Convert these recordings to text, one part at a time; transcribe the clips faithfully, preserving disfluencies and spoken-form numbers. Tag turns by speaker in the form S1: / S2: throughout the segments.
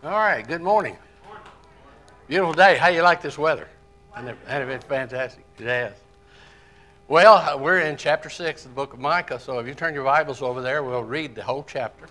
S1: All right, good morning. Beautiful day. How you like this weather? Hasn't it, hasn't it been fantastic? It has. Well, we're in chapter six of the book of Micah, so if you turn your Bibles over there, we'll read the whole chapter.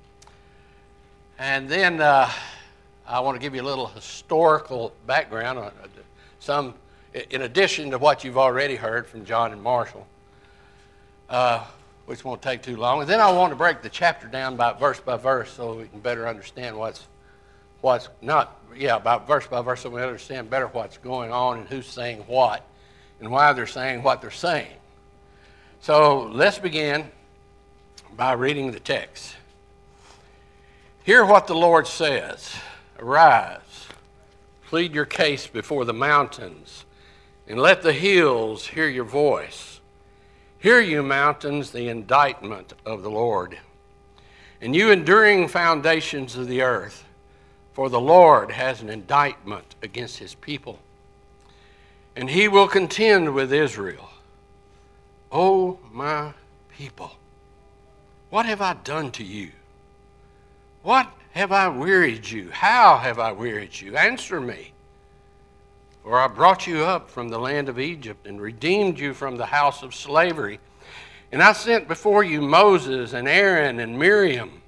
S1: And then uh, I want to give you a little historical background on some, in addition to what you've already heard from John and Marshall, uh, which won't take too long. And then I want to break the chapter down by verse by verse so we can better understand what's what's not, yeah, by verse by verse so we understand better what's going on and who's saying what and why they're saying what they're saying. So let's begin by reading the text. Hear what the Lord says. Arise, plead your case before the mountains, and let the hills hear your voice. Hear, you mountains, the indictment of the Lord, and you enduring foundations of the earth. For the Lord has an indictment against his people, and he will contend with Israel. O my people, what have I done to you? What have I wearied you? How have I wearied you? Answer me. For I brought you up from the land of Egypt and redeemed you from the house of slavery. And I sent before you Moses and Aaron and Miriam.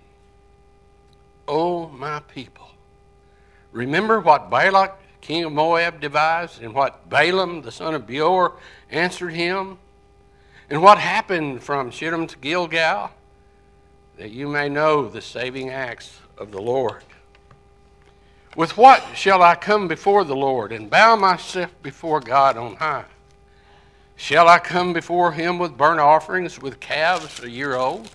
S1: O my people, remember what Balak, king of Moab, devised, and what Balaam, the son of Beor, answered him, and what happened from Shittim to Gilgal, that you may know the saving acts of the Lord. With what shall I come before the Lord and bow myself before God on high? Shall I come before him with burnt offerings, with calves a year old?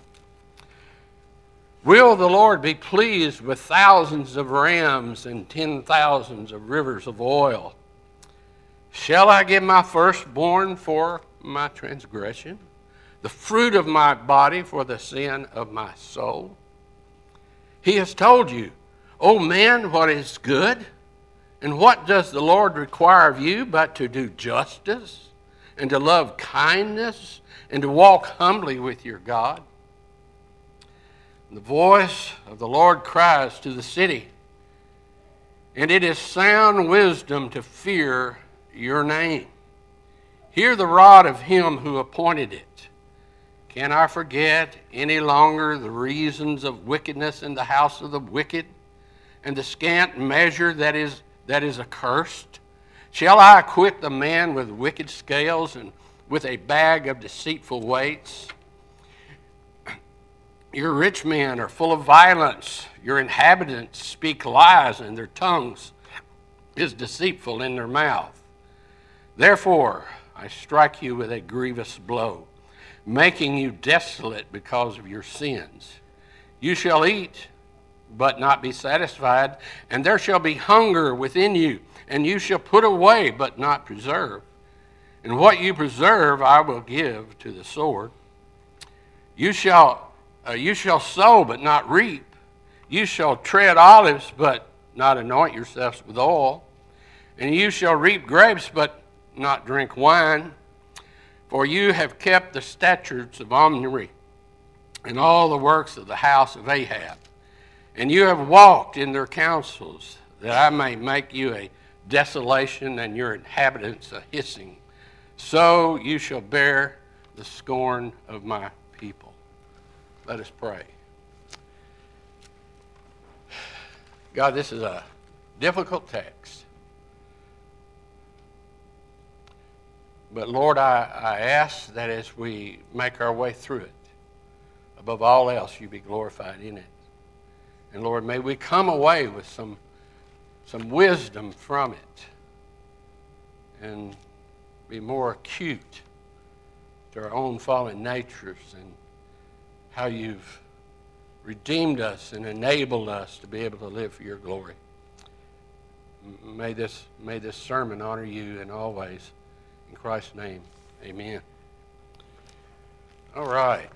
S1: Will the Lord be pleased with thousands of rams and ten thousands of rivers of oil? Shall I give my firstborn for my transgression, the fruit of my body for the sin of my soul? He has told you, O man, what is good? And what does the Lord require of you but to do justice and to love kindness and to walk humbly with your God? The voice of the Lord cries to the city, and it is sound wisdom to fear your name. Hear the rod of him who appointed it. Can I forget any longer the reasons of wickedness in the house of the wicked, and the scant measure that is that is accursed? Shall I acquit the man with wicked scales and with a bag of deceitful weights? Your rich men are full of violence. Your inhabitants speak lies, and their tongues is deceitful in their mouth. Therefore, I strike you with a grievous blow, making you desolate because of your sins. You shall eat, but not be satisfied, and there shall be hunger within you, and you shall put away, but not preserve. And what you preserve I will give to the sword. You shall Uh, you shall sow, but not reap. You shall tread olives, but not anoint yourselves with oil. And you shall reap grapes, but not drink wine. For you have kept the statutes of Omri and all the works of the house of Ahab. And you have walked in their counsels, that I may make you a desolation and your inhabitants a hissing. So you shall bear the scorn of my people. Let us pray. God, this is a difficult text. But Lord, I, I ask that as we make our way through it, above all else, you be glorified in it. And Lord, may we come away with some, some wisdom from it and be more acute to our own fallen natures and how you've redeemed us and enabled us to be able to live for your glory. May this, may this sermon honor you in all ways. In Christ's name, amen. All right.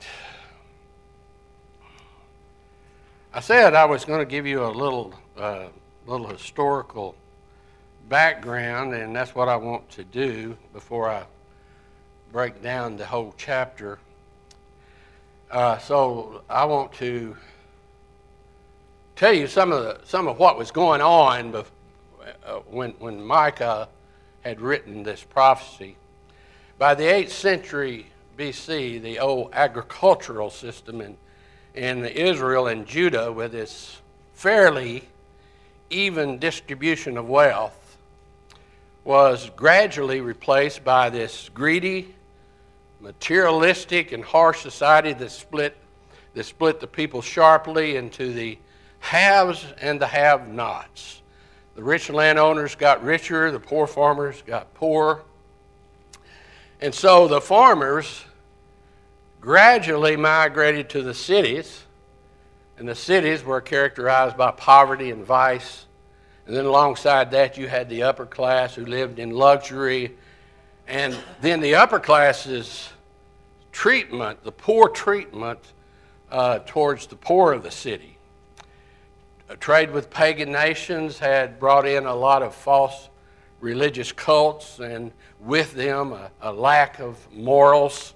S1: I said I was going to give you a little, uh, little historical background, and that's what I want to do before I break down the whole chapter. Uh, so I want to tell you some of the, some of what was going on bef- uh, when when Micah had written this prophecy. By the eighth century B C, the old agricultural system in in Israel and Judah, with its fairly even distribution of wealth, was gradually replaced by this greedy, materialistic, and harsh society that split that split the people sharply into the haves and the have-nots. The rich landowners got richer, the poor farmers got poor. And so the farmers gradually migrated to the cities, and the cities were characterized by poverty and vice. And then alongside that, you had the upper class who lived in luxury. And then the upper class's treatment, the poor treatment uh, towards the poor of the city. A trade with pagan nations had brought in a lot of false religious cults, and with them a, a lack of morals.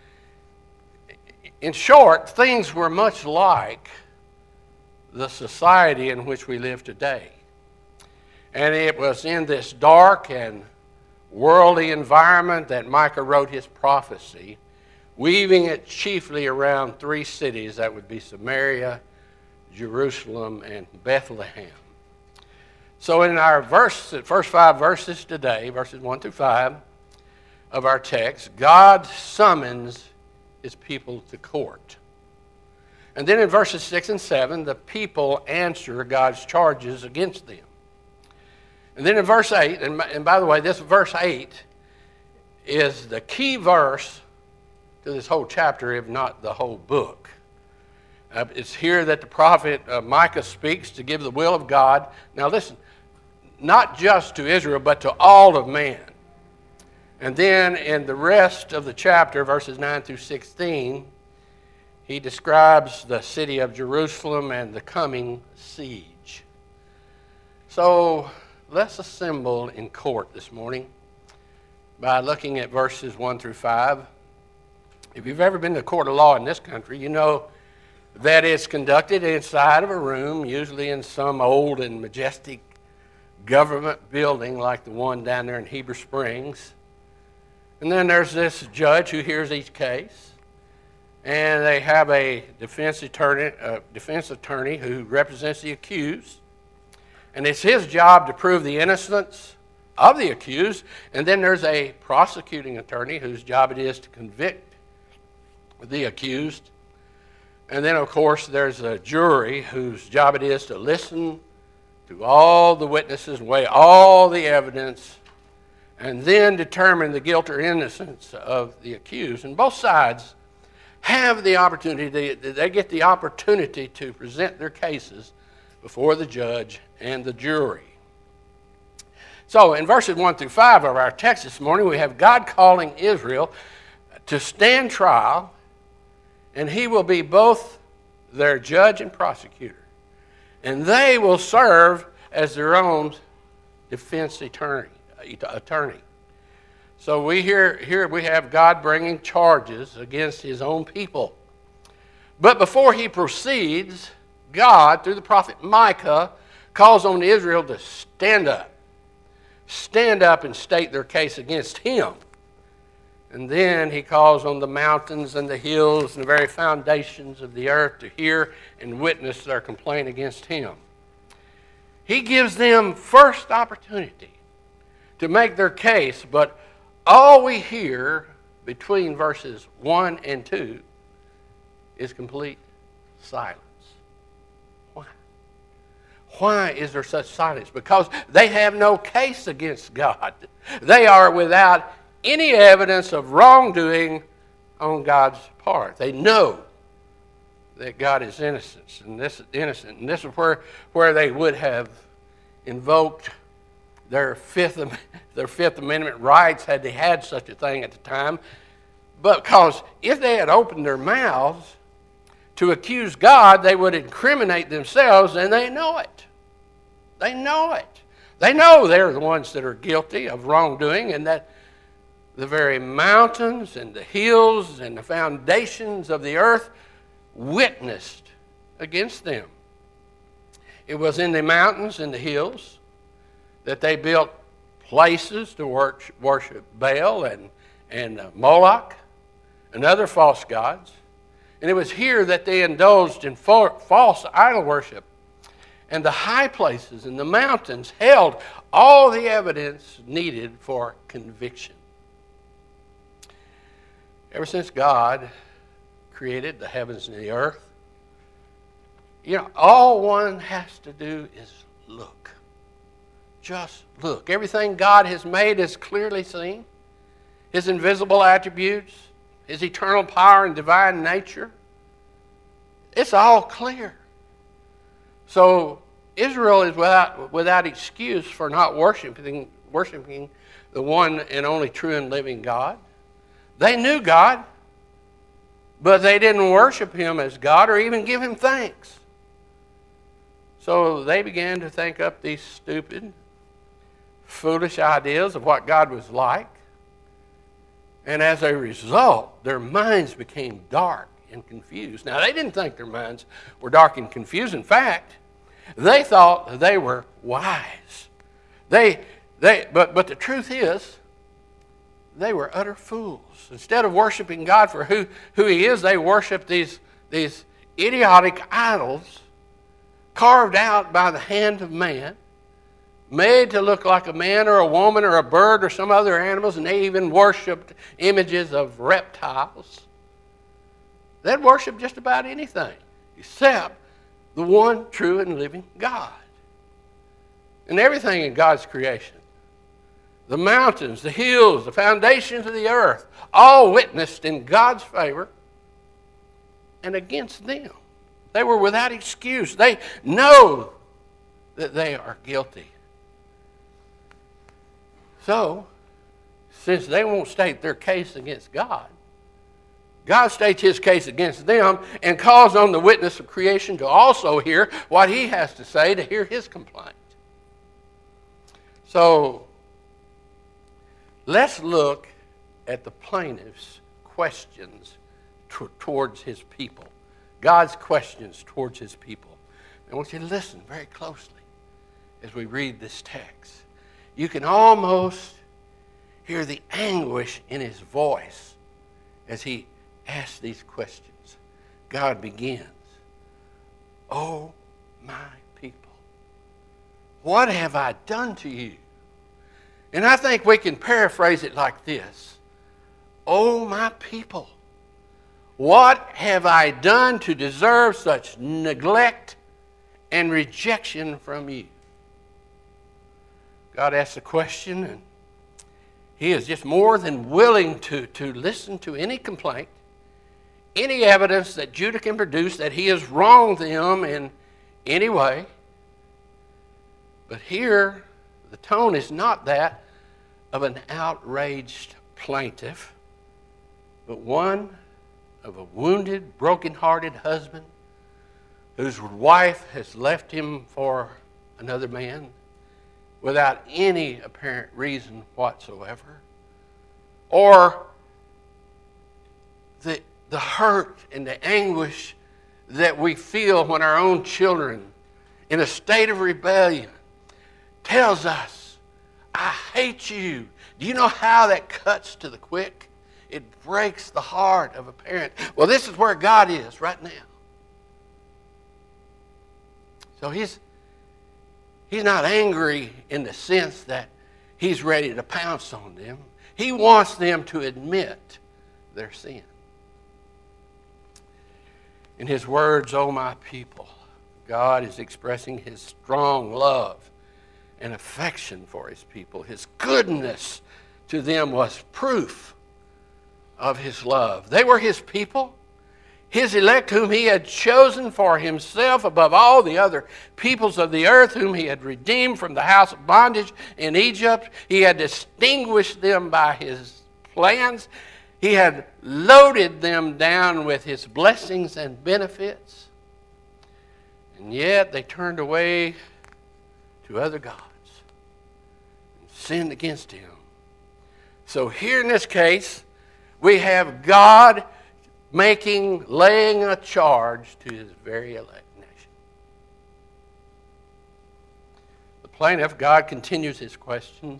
S1: In short, things were much like the society in which we live today. And it was in this dark and worldly environment that Micah wrote his prophecy, weaving it chiefly around three cities. That would be Samaria, Jerusalem, and Bethlehem. So in our verse, first five verses today, verses one through five of our text, God summons his people to court. And then in verses six and seven, the people answer God's charges against them. And then in verse eight, and, and by the way, this verse eight is the key verse to this whole chapter, if not the whole book. Uh, it's here that the prophet uh, Micah speaks to give the will of God. Now listen, not just to Israel, but to all of man. And then in the rest of the chapter, verses nine through sixteen, he describes the city of Jerusalem and the coming siege. So let's assemble in court this morning by looking at verses one through five. If you've ever been to a court of law in this country, you know that it's conducted inside of a room, usually in some old and majestic government building like the one down there in Heber Springs. And then there's this judge who hears each case, and they have a defense attorney, a defense attorney who represents the accused. And it's his job to prove the innocence of the accused. And then there's a prosecuting attorney whose job it is to convict the accused. And then, of course, there's a jury whose job it is to listen to all the witnesses, weigh all the evidence, and then determine the guilt or innocence of the accused. And both sides have the opportunity, they, they get the opportunity to present their cases before the judge and the jury. So in verses one through five of our text this morning, we have God calling Israel to stand trial, and he will be both their judge and prosecutor. And they will serve as their own defense attorney. attorney. So we hear, here we have God bringing charges against his own people. But before he proceeds, God, through the prophet Micah, calls on Israel to stand up. Stand up and state their case against him. And then he calls on the mountains and the hills and the very foundations of the earth to hear and witness their complaint against him. He gives them first opportunity to make their case, but all we hear between verses one and two is complete silence. Why? Why is there such silence? Because they have no case against God. They are without any evidence of wrongdoing on God's part. They know that God is innocent, and this is innocent, and this is where, where they would have invoked their fifth their Fifth Amendment rights had they had such a thing at the time. But because if they had opened their mouths to accuse God, they would incriminate themselves, and they know it. They know it. They know they're the ones that are guilty of wrongdoing, and that the very mountains and the hills and the foundations of the earth witnessed against them. It was in the mountains and the hills that they built places to worship Baal and, and Moloch and other false gods. And it was here that they indulged in false idol worship. And the high places and the mountains held all the evidence needed for conviction. Ever since God created the heavens and the earth, you know, all one has to do is look. Just look. Everything God has made is clearly seen. His invisible attributes, His eternal power and divine nature. It's all clear. So Israel is without, without excuse for not worshiping, worshiping the one and only true and living God. They knew God, but they didn't worship Him as God or even give Him thanks. So they began to think up these stupid, foolish ideas of what God was like. And as a result, their minds became dark and confused. Now, they didn't think their minds were dark and confused. In fact, they thought they were wise. They, they, but, but the truth is, they were utter fools. Instead of worshiping God for who, who He is, they worshiped these, these idiotic idols carved out by the hand of man, made to look like a man or a woman or a bird or some other animals, and they even worshipped images of reptiles. They'd worship just about anything except the one true and living God. And everything in God's creation, the mountains, the hills, the foundations of the earth, all witnessed in God's favor and against them. They were without excuse. They know that they are guilty. So, since they won't state their case against God, God states His case against them and calls on the witness of creation to also hear what he has to say, to hear his complaint. So, let's look at the plaintiff's questions t- towards his people. God's questions towards His people. I want you to listen very closely as we read this text. You can almost hear the anguish in his voice as he asks these questions. God begins, "Oh, my people, what have I done to you?" And I think we can paraphrase it like this: "Oh, my people, what have I done to deserve such neglect and rejection from you?" God asks the question, and He is just more than willing to, to listen to any complaint, any evidence that Judah can produce that He has wronged them in any way. But here, the tone is not that of an outraged plaintiff, but one of a wounded, broken-hearted husband whose wife has left him for another man without any apparent reason whatsoever. Or the, the hurt and the anguish that we feel when our own children, in a state of rebellion, tells us, "I hate you." Do you know how that cuts to the quick? It breaks the heart of a parent. Well, this is where God is right now. So he's, he's not angry in the sense that He's ready to pounce on them. He wants them to admit their sin. In His words, "Oh, my people," God is expressing His strong love and affection for His people. His goodness to them was proof of His love. They were His people, His elect, whom He had chosen for Himself above all the other peoples of the earth, whom He had redeemed from the house of bondage in Egypt. He had distinguished them by His plans. He had loaded them down with His blessings and benefits. And yet they turned away to other gods and sinned against Him. So here in this case, we have God making, laying a charge to His very elect nation. plaintiff, God continues his questions.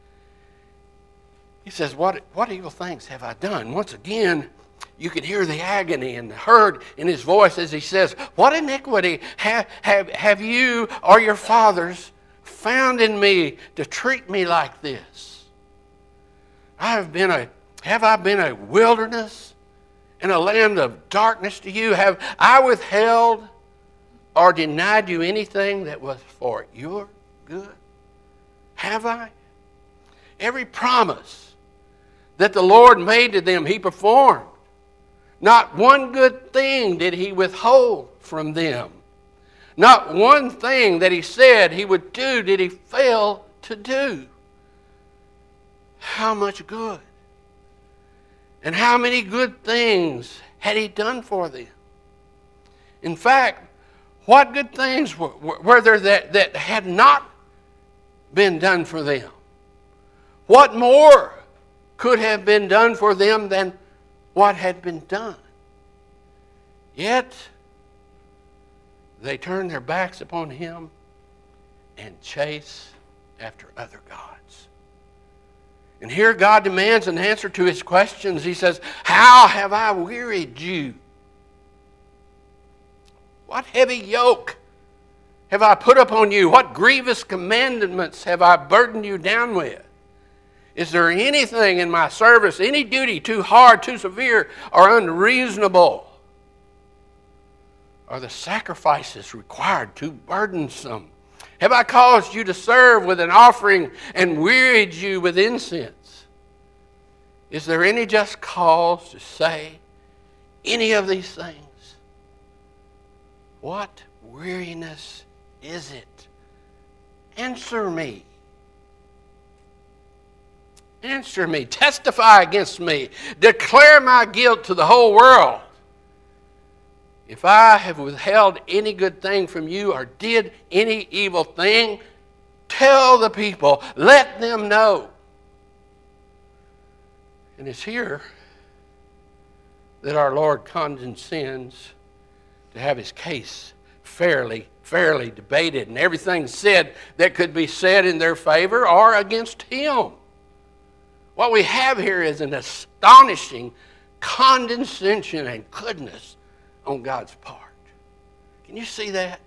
S1: He says, what, what evil things have I done? Once again, you can hear the agony and heard in his voice as he says, what iniquity have, have, have you or your fathers found in me to treat me like this? I have been a, have I been a wilderness and a land of darkness to you? Have I withheld or denied you anything that was for your good? Have I? Every promise that the Lord made to them, he performed. Not one good thing did he withhold from them. Not one thing that he said he would do did he fail to do. How much good and how many good things had he done for them? In fact, what good things were, were there that, that had not been done for them? What more could have been done for them than what had been done? Yet they turn their backs upon him and chase after other gods. And here God demands an answer to his questions. He says, how have I wearied you? What heavy yoke have I put upon you? What grievous commandments have I burdened you down with? Is there anything in my service, any duty too hard, too severe, or unreasonable? Are the sacrifices required too burdensome? Have I caused you to serve with an offering and wearied you with incense? Is there any just cause to say any of these things? What weariness is it? Answer me. Answer me. Testify against me. Declare my guilt to the whole world. If I have withheld any good thing from you or did any evil thing, tell the people. Let them know. And it's here that our Lord condescends to have his case fairly, fairly debated and everything said that could be said in their favor or against him. What we have here is an astonishing condescension and goodness on God's part. Can you see that?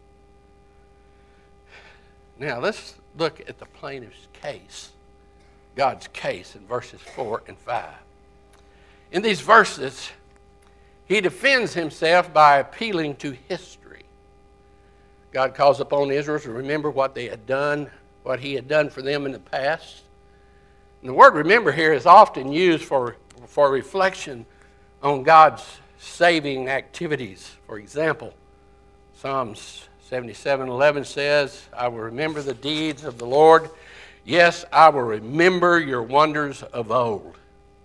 S1: Now let's look at the plaintiff's case, God's case in verses four and five. In these verses, he defends himself by appealing to history. God calls upon Israel to remember what they had done, what he had done for them in the past. And the word remember here is often used for, for reflection on God's saving activities. For example, Psalms seventy-seven eleven says, I will remember the deeds of the Lord. Yes, I will remember your wonders of old.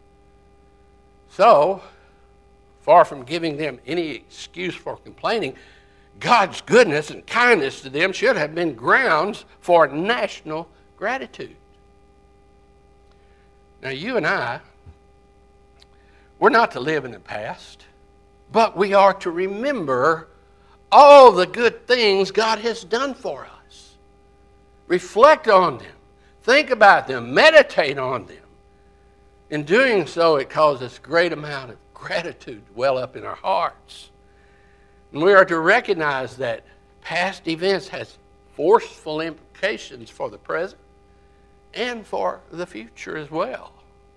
S1: So, far from giving them any excuse for complaining, God's goodness and kindness to them should have been grounds for national gratitude. Now, you and I, we're not to live in the past, but we are to remember all the good things God has done for us. Reflect on them. Think about them. Meditate on them. In doing so, it causes a great amount of gratitude to well up in our hearts. And we are to recognize that past events has forceful implications for the present and for the future as well.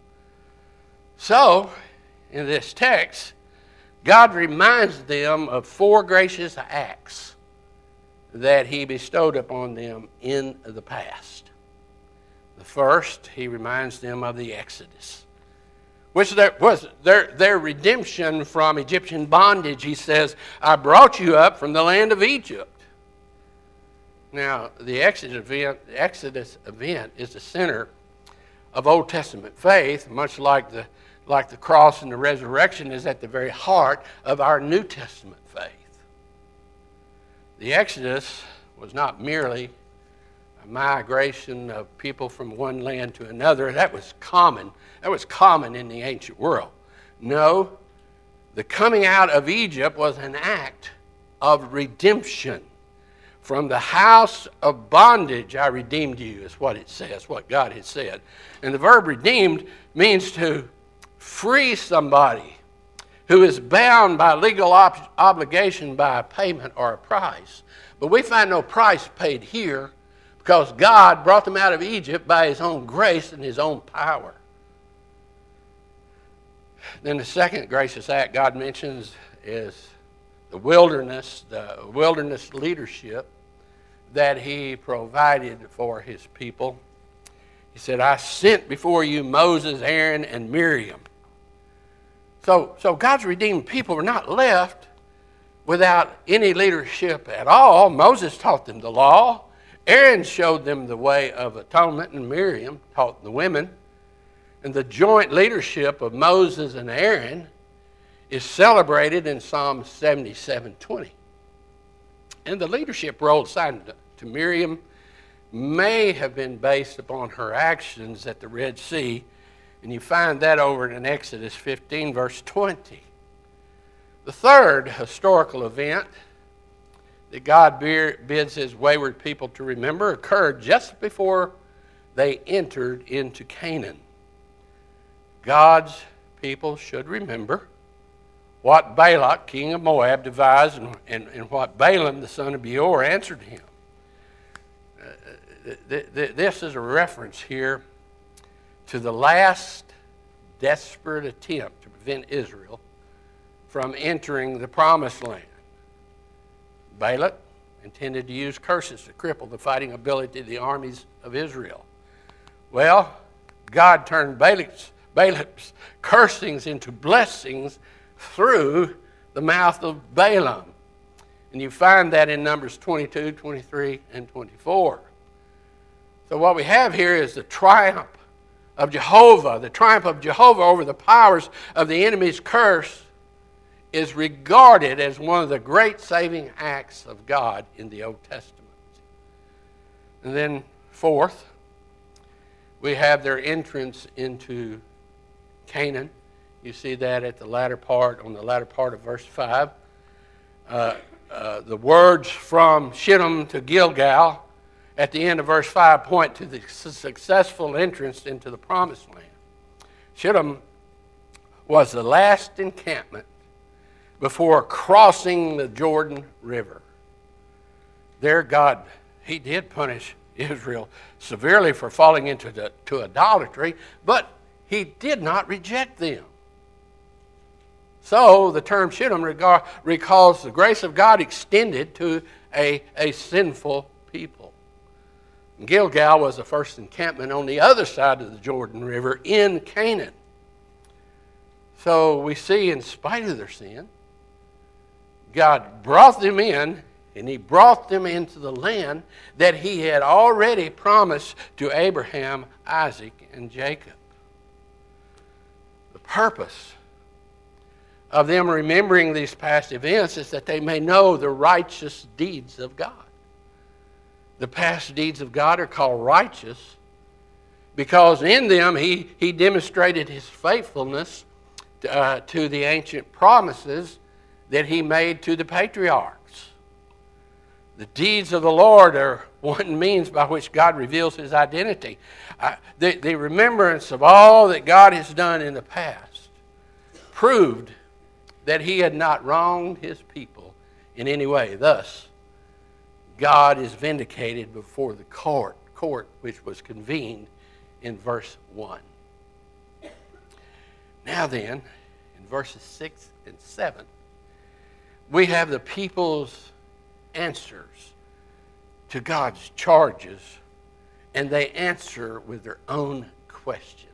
S1: So, in this text, God reminds them of four gracious acts that he bestowed upon them in the past. The first, he reminds them of the Exodus, which there was their, their redemption from Egyptian bondage. He says, I brought you up from the land of Egypt. Now, the Exodus event, the Exodus event is the center of Old Testament faith, much like the, like the cross and the resurrection is at the very heart of our New Testament faith. The Exodus was not merely a migration of people from one land to another. That was common. That was common in the ancient world. No, the coming out of Egypt was an act of redemption. From the house of bondage I redeemed you, is what it says, what God had said. And the verb redeemed means to free somebody who is bound by legal ob- obligation by a payment or a price. But we find no price paid here because God brought them out of Egypt by his own grace and his own power. Then the second gracious act God mentions is the wilderness, the wilderness leadership that he provided for his people. He said, I sent before you Moses, Aaron, and Miriam. So, so God's redeemed people were not left without any leadership at all. Moses taught them the law. Aaron showed them the way of atonement, and Miriam taught the women. And the joint leadership of Moses and Aaron is celebrated in Psalm seventy-seven twenty. And the leadership role assigned to Miriam may have been based upon her actions at the Red Sea, and you find that over in Exodus fifteen, verse twenty. The third historical event that God bids his wayward people to remember occurred just before they entered into Canaan. God's people should remember what Balak, king of Moab, devised and, and, and what Balaam, the son of Beor, answered him. Uh, th- th- this is a reference here to the last desperate attempt to prevent Israel from entering the promised land. Balak intended to use curses to cripple the fighting ability of the armies of Israel. Well, God turned Balak's, Balak's cursings into blessings through the mouth of Balaam. And you find that in Numbers twenty-two, twenty-three, and twenty-four. So what we have here is the triumph of Jehovah. The triumph of Jehovah over the powers of the enemy's curse is regarded as one of the great saving acts of God in the Old Testament. And then fourth, we have their entrance into Canaan. You see that at the latter part, on the latter part of verse five. Uh, uh, the words from Shittim to Gilgal at the end of verse five point to the successful entrance into the promised land. Shittim was the last encampment before crossing the Jordan River. There God, he did punish Israel severely for falling into the, to idolatry, but he did not reject them. So the term Shittim regard, recalls the grace of God extended to a, a sinful people. Gilgal was the first encampment on the other side of the Jordan River in Canaan. So we see, in spite of their sin, God brought them in, and he brought them into the land that he had already promised to Abraham, Isaac, and Jacob. The purpose of them remembering these past events is that they may know the righteous deeds of God. The past deeds of God are called righteous because in them he, he demonstrated his faithfulness uh, to the ancient promises that he made to the patriarchs. The deeds of the Lord are one means by which God reveals his identity. Uh, the, the remembrance of all that God has done in the past proved that he had not wronged his people in any way. Thus, God is vindicated before the court, court which was convened in verse one. Now then, in verses six and seven, we have the people's answers to God's charges, and they answer with their own questions.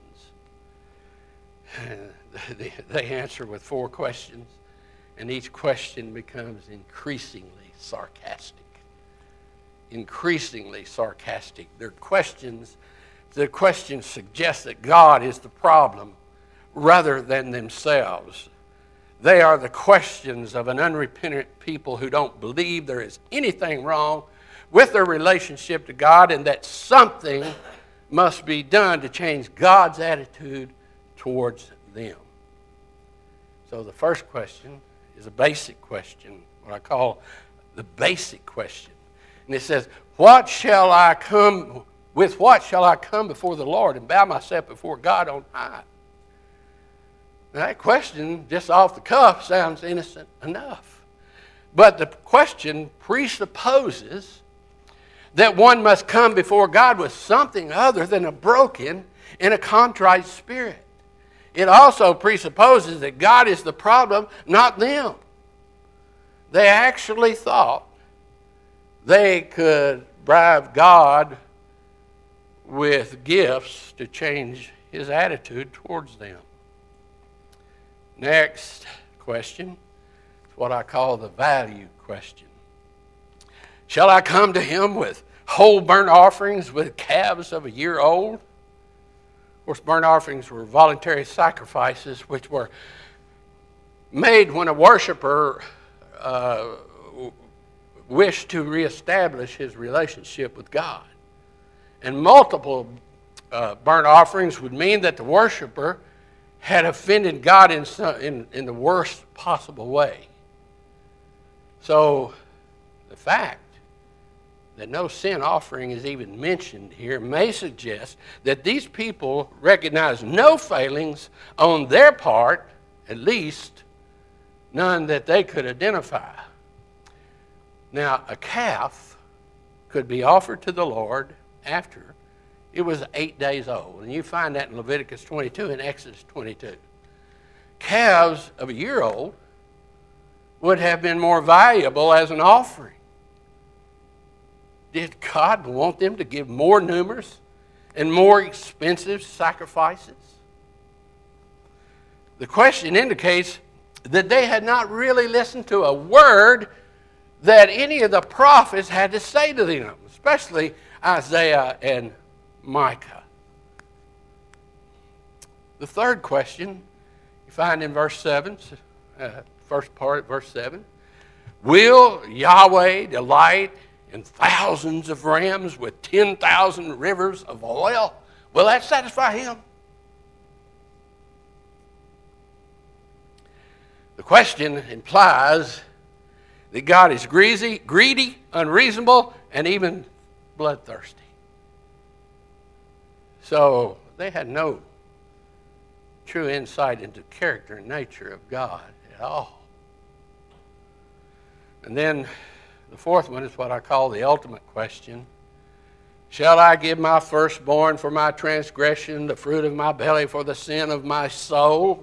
S1: They answer with four questions, and each question becomes increasingly sarcastic. Increasingly sarcastic. Their questions, their questions suggest that God is the problem rather than themselves. They are the questions of an unrepentant people who don't believe there is anything wrong with their relationship to God and that something must be done to change God's attitude towards them. So the first question is a basic question, what I call the basic question. And it says, what shall I come, with what shall I come before the Lord and bow myself before God on high? Now, that question, just off the cuff, sounds innocent enough. But the question presupposes that one must come before God with something other than a broken and a contrite spirit. It also presupposes that God is the problem, not them. They actually thought they could bribe God with gifts to change his attitude towards them. Next question is what I call the value question. Shall I come to him with whole burnt offerings with calves of a year old? Of course, burnt offerings were voluntary sacrifices which were made when a worshiper uh, wished to reestablish his relationship with God. And multiple uh, burnt offerings would mean that the worshiper had offended God in, some, in, in the worst possible way. So the fact that no sin offering is even mentioned here may suggest that these people recognize no failings on their part, at least none that they could identify. Now, a calf could be offered to the Lord after it was eight days old. And you find that in Leviticus twenty-two and Exodus twenty-two. Calves of a year old would have been more valuable as an offering. Did God want them to give more numerous and more expensive sacrifices? The question indicates that they had not really listened to a word that any of the prophets had to say to them, especially Isaiah and Micah. The third question you find in verse seven, uh, first part of verse seven. Will Yahweh delight in thousands of rams with ten thousand rivers of oil? Will that satisfy him? The question implies that God is greasy, greedy, unreasonable, and even bloodthirsty. So they had no true insight into character and nature of God at all. And then the fourth one is what I call the ultimate question. Shall I give my firstborn for my transgression, the fruit of my belly for the sin of my soul?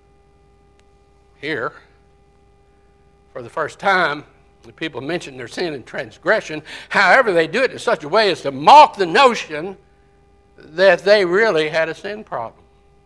S1: Here, for the first time, the people mention their sin and transgression. However, they do it in such a way as to mock the notion that they really had a sin problem.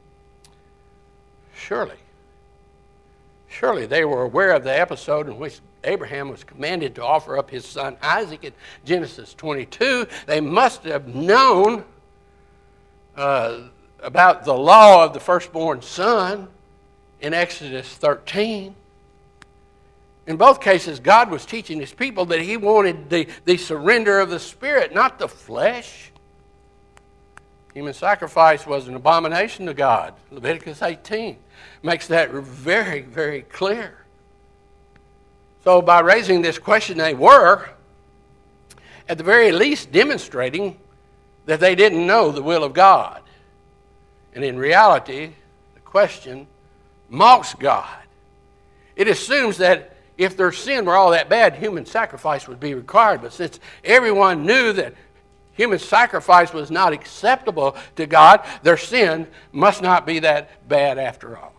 S1: Surely, surely they were aware of the episode in which Abraham was commanded to offer up his son Isaac in Genesis twenty-two. They must have known uh, about the law of the firstborn son in Exodus thirteen. In both cases, God was teaching his people that he wanted the, the surrender of the spirit, not the flesh. Human sacrifice was an abomination to God. Leviticus eighteen makes that very, very clear. So by raising this question, they were, at the very least, demonstrating that they didn't know the will of God. And in reality, the question mocks God. It assumes that if their sin were all that bad, human sacrifice would be required. But since everyone knew that human sacrifice was not acceptable to God, their sin must not be that bad after all.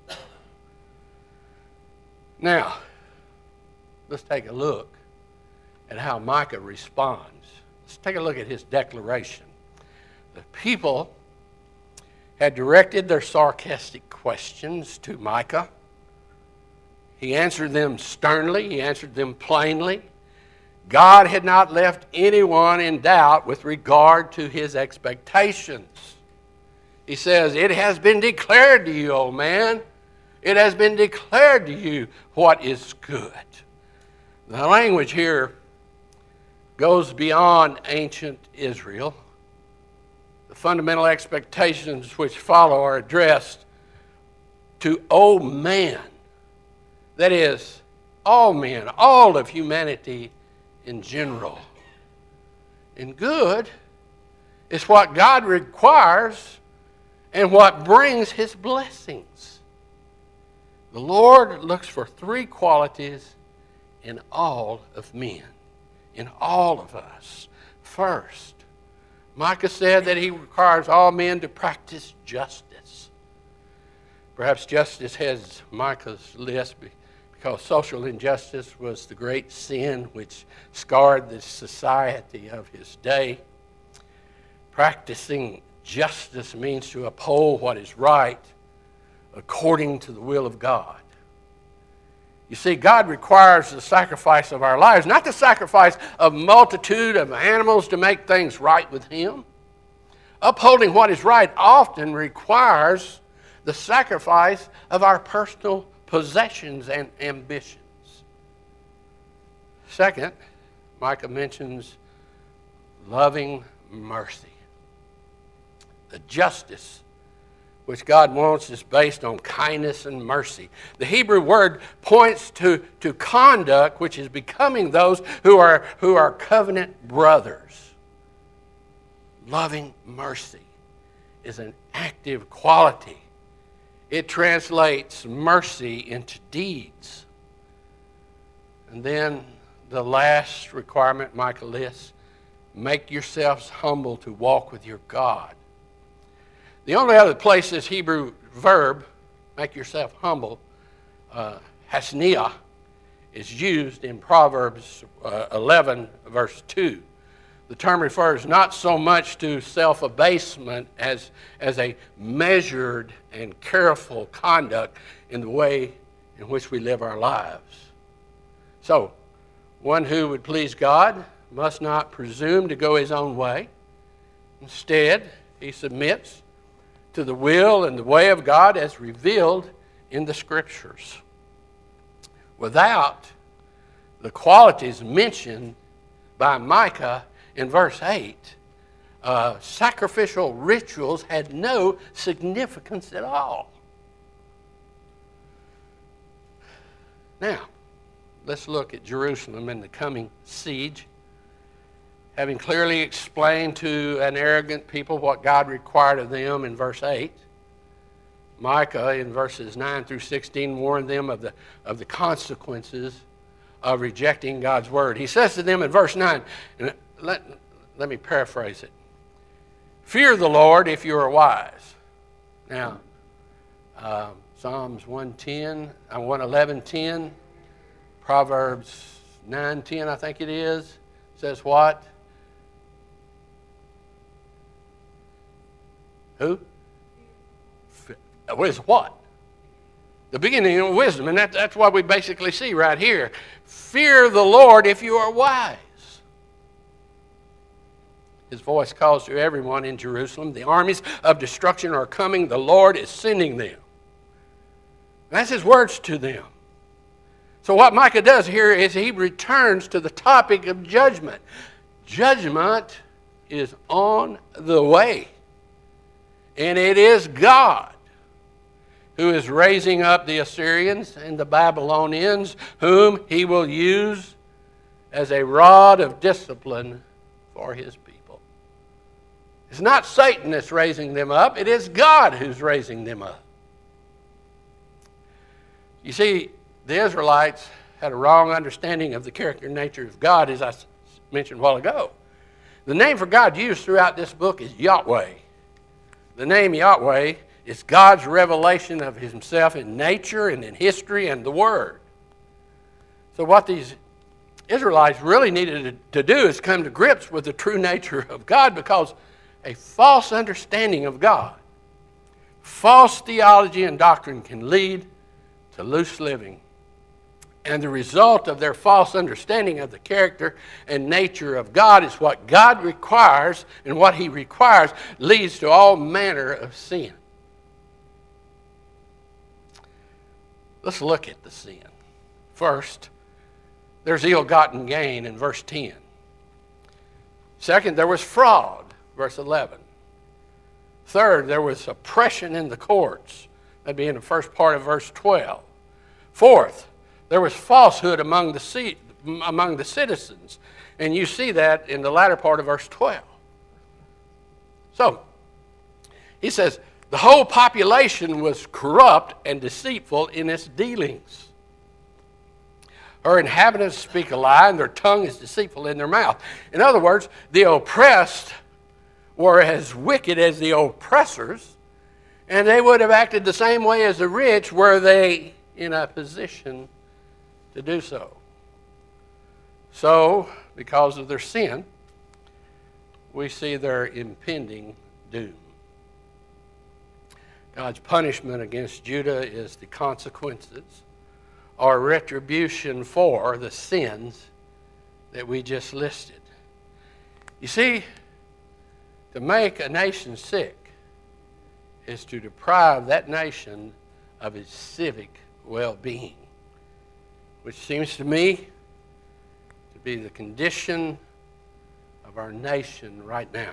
S1: Now, let's take a look at how Micah responds. Let's take a look at his declaration. The people had directed their sarcastic questions to Micah. He answered them sternly. He answered them plainly. God had not left anyone in doubt with regard to his expectations. He says, it has been declared to you, O man. It has been declared to you what is good. The language here goes beyond ancient Israel. The fundamental expectations which follow are addressed to O man. That is, all men, all of humanity in general. and good is what God requires and what brings his blessings. The Lord looks for three qualities in all of men, in all of us. First, Micah said that he requires all men to practice justice. Perhaps justice has Micah's list because social injustice was the great sin which scarred the society of his day. Practicing justice means to uphold what is right according to the will of God. You see, God requires the sacrifice of our lives, not the sacrifice of a multitude of animals to make things right with him. Upholding what is right often requires the sacrifice of our personal possessions and ambitions. Second, Micah mentions loving mercy. The justice which God wants is based on kindness and mercy. The Hebrew word points to, to conduct which is becoming those who are, who are covenant brothers. Loving mercy is an active quality. It translates mercy into deeds. And then the last requirement Micah lists, make yourselves humble to walk with your God. The only other place this Hebrew verb, make yourself humble, uh, hasniah, is used in Proverbs uh, eleven, verse two. The term refers not so much to self-abasement as, as a measured and careful conduct in the way in which we live our lives. So, one who would please God must not presume to go his own way. Instead, he submits to the will and the way of God as revealed in the Scriptures. Without the qualities mentioned by Micah in verse eight, uh, sacrificial rituals had no significance at all. Now, let's look at Jerusalem and the coming siege. Having clearly explained to an arrogant people what God required of them in verse eight, Micah in verses nine through sixteen warned them of the, of the consequences of rejecting God's word. He says to them in verse nine, and let, let me paraphrase it, fear the Lord if you are wise. Now, uh, Psalms one ten, uh, one eleven ten, Proverbs nine ten, I think it is, says what? Who? What is what? The beginning of wisdom. And that, that's what we basically see right here. Fear the Lord if you are wise. His voice calls to everyone in Jerusalem. The armies of destruction are coming. The Lord is sending them. That's his words to them. So what Micah does here is he returns to the topic of judgment. Judgment is on the way. And it is God who is raising up the Assyrians and the Babylonians, whom he will use as a rod of discipline for his people. It's not Satan that's raising them up. It is God who's raising them up. You see, the Israelites had a wrong understanding of the character and nature of God, as I mentioned a while ago. The name for God used throughout this book is Yahweh. The name Yahweh is God's revelation of himself in nature and in history and the Word. So what these Israelites really needed to do is come to grips with the true nature of God, because a false understanding of God, false theology and doctrine can lead to loose living. And the result of their false understanding of the character and nature of God is what God requires, and what he requires leads to all manner of sin. Let's look at the sin. First, there's ill-gotten gain in verse ten. Second, there was fraud, verse eleven. Third, there was oppression in the courts. That'd be in the first part of verse twelve. Fourth, there was falsehood among the, among the citizens. And you see that in the latter part of verse twelve. So, he says, the whole population was corrupt and deceitful in its dealings. Her inhabitants speak a lie, and their tongue is deceitful in their mouth. In other words, the oppressed were as wicked as the oppressors, and they would have acted the same way as the rich were they in a position to do so. So, because of their sin, we see their impending doom. God's punishment against Judah is the consequences or retribution for the sins that we just listed. You see, to make a nation sick is to deprive that nation of its civic well-being, which seems to me to be the condition of our nation right now.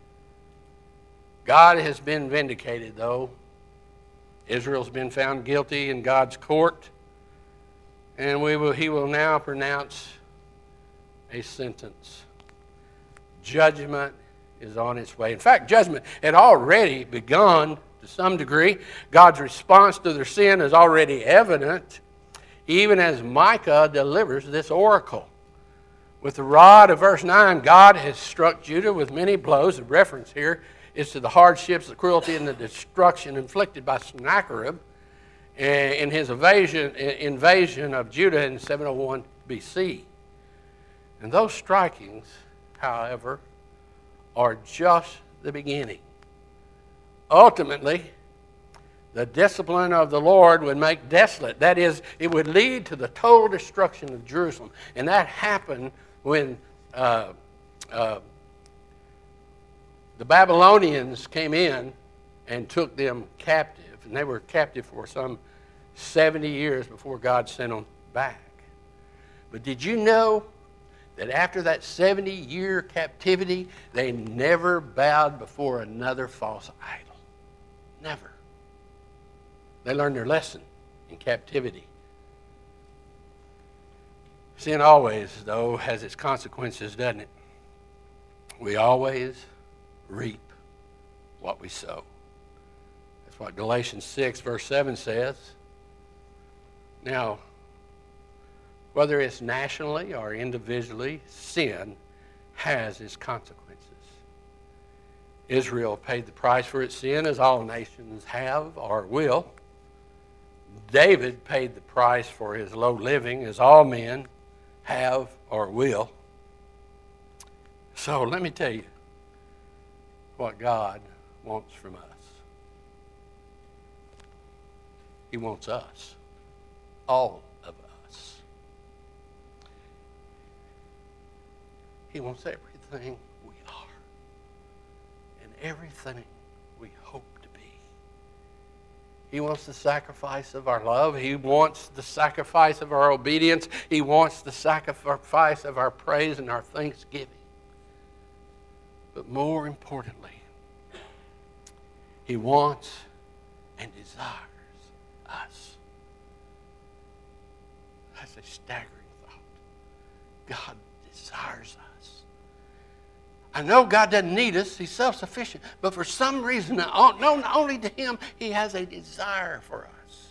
S1: God has been vindicated, though. Israel's been found guilty in God's court, and we will, he will now pronounce a sentence. Judgment is on its way. In fact, judgment had already begun to some degree. God's response to their sin is already evident, even as Micah delivers this oracle. With the rod of verse nine, God has struck Judah with many blows. The reference here is to the hardships, the cruelty, and the destruction inflicted by Sennacherib in his invasion, invasion of Judah in seven oh one B C. And those strikings, however, are just the beginning. Ultimately, the discipline of the Lord would make desolate. That is, it would lead to the total destruction of Jerusalem. And that happened when uh, uh, the Babylonians came in and took them captive. And they were captive for some seventy years before God sent them back. But did you know that after that seventy-year captivity, they never bowed before another false idol? Never. They learned their lesson in captivity. Sin always, though, has its consequences, doesn't it? We always reap what we sow. That's what Galatians six, verse seven says. Now, whether it's nationally or individually, sin has its consequences. Israel paid the price for its sin, as all nations have or will. David paid the price for his low living, as all men have or will. So let me tell you what God wants from us. He wants us, all of us. He wants everything we are and everything we hope to be. He wants the sacrifice of our love. He wants the sacrifice of our obedience. He wants the sacrifice of our praise and our thanksgiving. But more importantly, He wants and desires us. That's a staggering thought. God desires us. I know God doesn't need us. He's self-sufficient. But for some reason, known only to Him, He has a desire for us.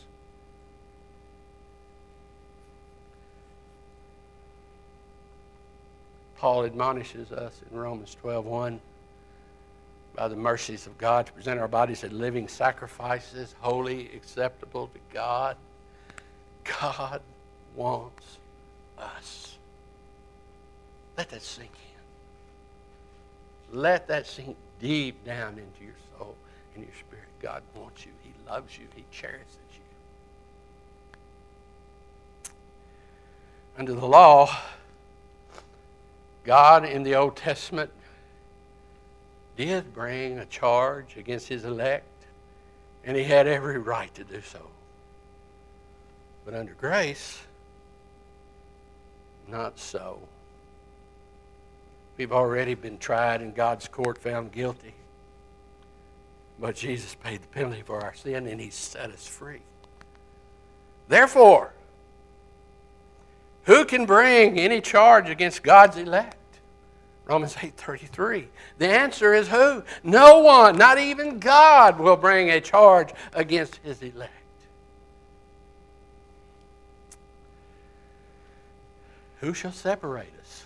S1: Paul admonishes us in Romans twelve one, by the mercies of God, to present our bodies as living sacrifices, holy, acceptable to God. God wants us. Let that sink in. Let that sink deep down into your soul and your spirit. God wants you. He loves you. He cherishes you. Under the law, God in the Old Testament did bring a charge against His elect, and He had every right to do so. But under grace, not so. We've already been tried in God's court, found guilty. But Jesus paid the penalty for our sin, and He set us free. Therefore, who can bring any charge against God's elect? Romans eight thirty-three. The answer is who? No one, not even God, will bring a charge against his elect. Who shall separate us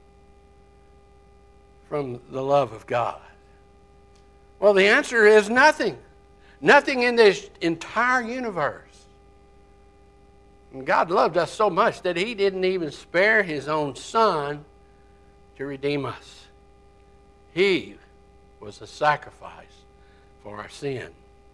S1: from the love of God? Well, the answer is nothing. Nothing in this entire universe. And God loved us so much that he didn't even spare his own son to redeem us. He was a sacrifice for our sin.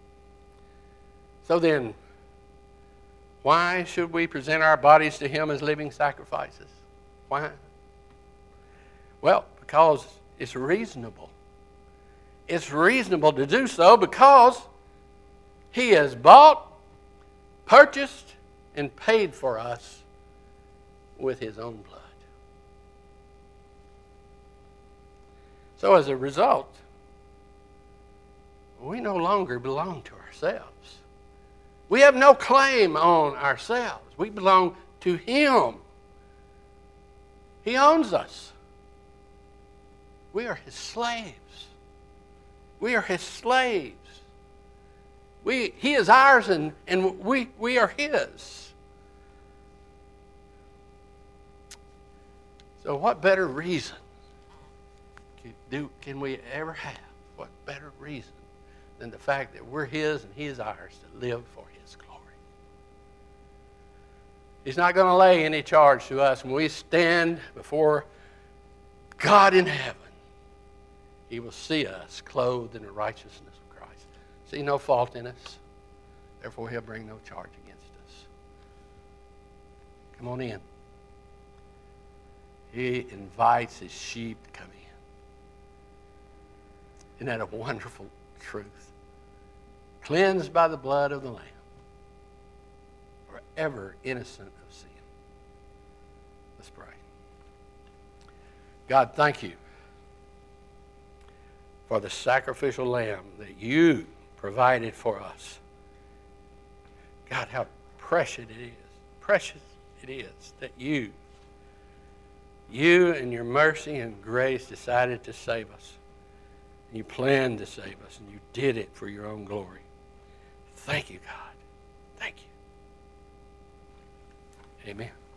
S1: So then, why should we present our bodies to him as living sacrifices? Why? Well, because it's reasonable. It's reasonable to do so because he has bought, purchased, and paid for us with his own blood. So as a result, we no longer belong to ourselves. We have no claim on ourselves. We belong to him. He owns us. We are his slaves. We are his slaves. We, he is ours and, and we, we are his. So what better reason can, do, can we ever have? What better reason than the fact that we're his and he is ours to live for his glory? He's not going to lay any charge to us when we stand before God in heaven. He will see us clothed in the righteousness of Christ. See no fault in us. Therefore, he'll bring no charge against us. Come on in. He invites his sheep to come in. Isn't that a wonderful truth? Cleansed by the blood of the Lamb. Forever innocent of sin. Let's pray. God, thank you for the sacrificial lamb that you provided for us. God, how precious it is. Precious it is that you, you in your mercy and grace decided to save us. And you planned to save us, and you did it for your own glory. Thank you, God. Thank you. Amen.